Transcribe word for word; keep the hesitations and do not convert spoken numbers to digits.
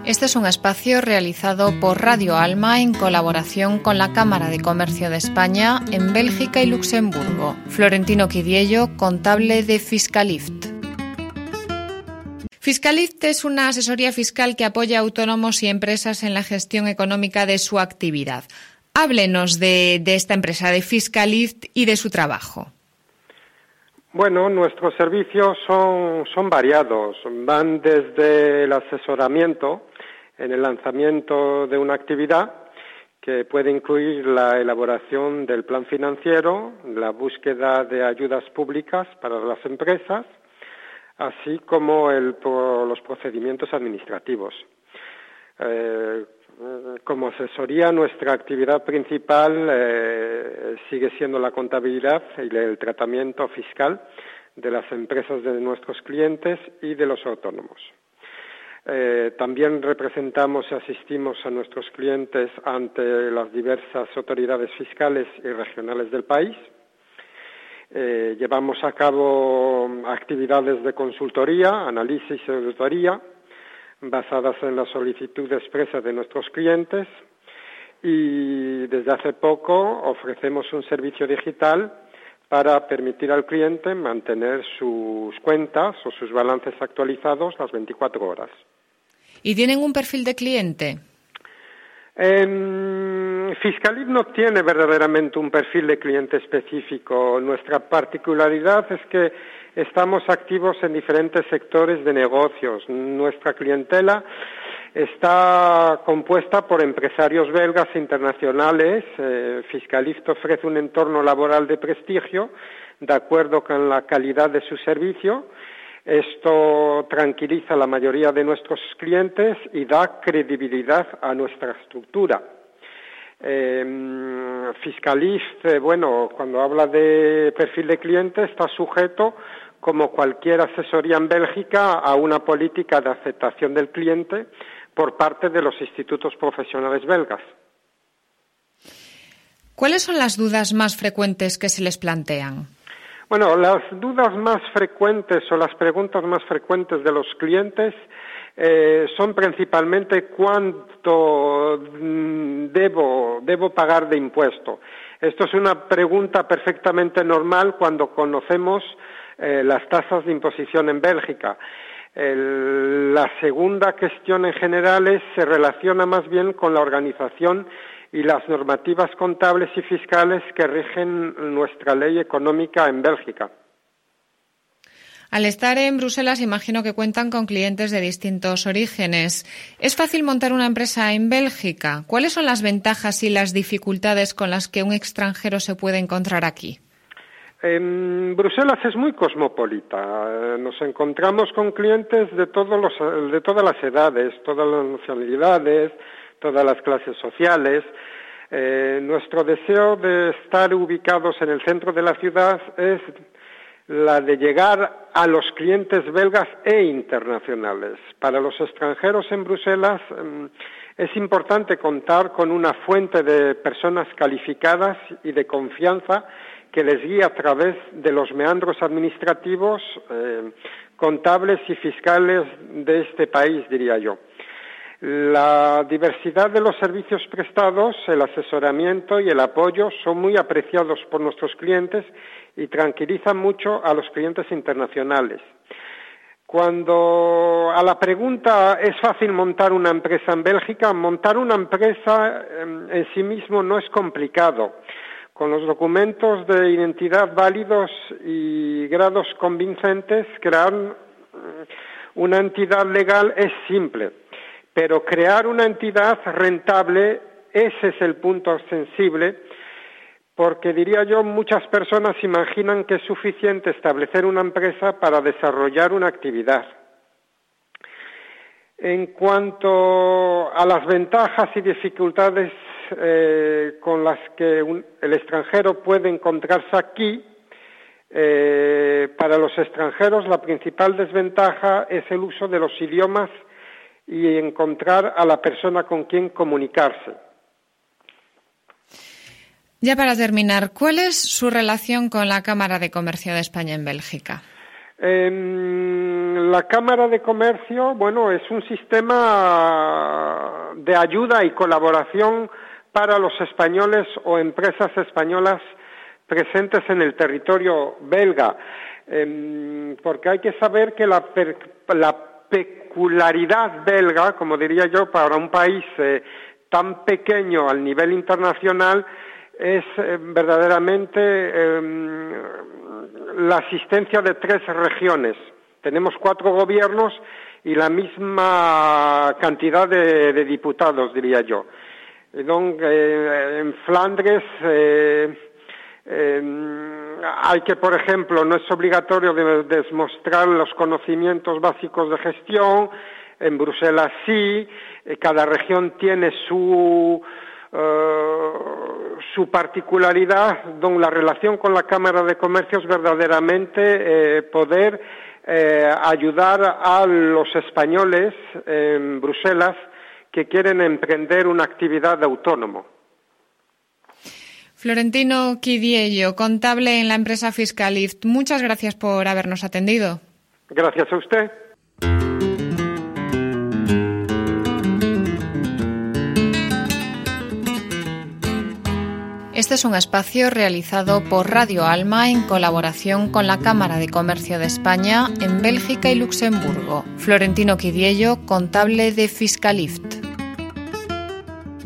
Este es un espacio realizado por Radio Alma en colaboración con la Cámara de Comercio de España en Bélgica y Luxemburgo. Florentino Quidiello, contable de Fiscalift. Fiscalift es una asesoría fiscal que apoya a autónomos y empresas en la gestión económica de su actividad. Háblenos de, de esta empresa, de Fiscalift y de su trabajo. Bueno, nuestros servicios son, son variados. Van desde el asesoramiento en el lanzamiento de una actividad, que puede incluir la elaboración del plan financiero, la búsqueda de ayudas públicas para las empresas, así como el, los procedimientos administrativos. Eh, como asesoría, nuestra actividad principal eh, sigue siendo la contabilidad y el tratamiento fiscal de las empresas de nuestros clientes y de los autónomos. Eh, también representamos y asistimos a nuestros clientes ante las diversas autoridades fiscales y regionales del país. Eh, llevamos a cabo actividades de consultoría, análisis y auditoría basadas en la solicitud expresa de nuestros clientes, y desde hace poco ofrecemos un servicio digital para permitir al cliente mantener sus cuentas o sus balances actualizados las veinticuatro horas. ¿Y tienen un perfil de cliente? Eh, Fiscalift no tiene verdaderamente un perfil de cliente específico. Nuestra particularidad es que estamos activos en diferentes sectores de negocios. Nuestra clientela está compuesta por empresarios belgas e internacionales. Eh, Fiscalift ofrece un entorno laboral de prestigio, de acuerdo con la calidad de su servicio. Esto tranquiliza a la mayoría de nuestros clientes y da credibilidad a nuestra estructura. Eh, Fiscalift, eh, bueno, cuando habla de perfil de cliente, está sujeto, como cualquier asesoría en Bélgica, a una política de aceptación del cliente por parte de los institutos profesionales belgas. ¿Cuáles son las dudas más frecuentes que se les plantean? Bueno, las dudas más frecuentes o las preguntas más frecuentes de los clientes eh, son principalmente cuánto debo, debo pagar de impuesto. Esto es una pregunta perfectamente normal cuando conocemos eh, las tasas de imposición en Bélgica. El, la segunda cuestión en general es, se relaciona más bien con la organización y las normativas contables y fiscales que rigen nuestra ley económica en Bélgica. Al estar en Bruselas, imagino que cuentan con clientes de distintos orígenes. ¿Es fácil montar una empresa en Bélgica? ¿Cuáles son las ventajas y las dificultades con las que un extranjero se puede encontrar aquí? En Bruselas es muy cosmopolita. Nos encontramos con clientes de todos los, de todas las edades, todas las nacionalidades, todas las clases sociales. Eh, nuestro deseo de estar ubicados en el centro de la ciudad es la de llegar a los clientes belgas e internacionales. Para los extranjeros en Bruselas eh, es importante contar con una fuente de personas calificadas y de confianza que les guíe a través de los meandros administrativos, eh, contables y fiscales de este país, diría yo. La diversidad de los servicios prestados, el asesoramiento y el apoyo son muy apreciados por nuestros clientes y tranquilizan mucho a los clientes internacionales. Cuando a la pregunta ¿es fácil montar una empresa en Bélgica? Montar una empresa en sí mismo no es complicado. Con los documentos de identidad válidos y grados convincentes, crear una entidad legal es simple. Pero crear una entidad rentable, ese es el punto sensible, porque diría yo, muchas personas imaginan que es suficiente establecer una empresa para desarrollar una actividad. En cuanto a las ventajas y dificultades eh, con las que un, el extranjero puede encontrarse aquí, eh, para los extranjeros la principal desventaja es el uso de los idiomas y encontrar a la persona con quien comunicarse. Ya para terminar, ¿cuál es su relación con la Cámara de Comercio de España en Bélgica? Eh, la Cámara de Comercio, bueno, es un sistema de ayuda y colaboración para los españoles o empresas españolas presentes en el territorio belga, eh, porque hay que saber que la, per, la peculiaridad belga, como diría yo, para un país eh, tan pequeño al nivel internacional, es eh, verdaderamente eh, la asistencia de tres regiones. Tenemos cuatro gobiernos y la misma cantidad de, de diputados, diría yo. Donc, eh, en Flandes eh, eh, hay que, por ejemplo, no es obligatorio de, demostrar los conocimientos básicos de gestión. En Bruselas sí. Eh, cada región tiene su Uh, su particularidad, donde la relación con la Cámara de Comercio es verdaderamente eh, poder eh, ayudar a los españoles en Bruselas que quieren emprender una actividad de autónomo. Florentino Quidiello, contable en la empresa Fiscalift, muchas gracias por habernos atendido. Gracias a usted. Este es un espacio realizado por Radio Alma en colaboración con la Cámara de Comercio de España en Bélgica y Luxemburgo. Florentino Quidiello, contable de Fiscalift.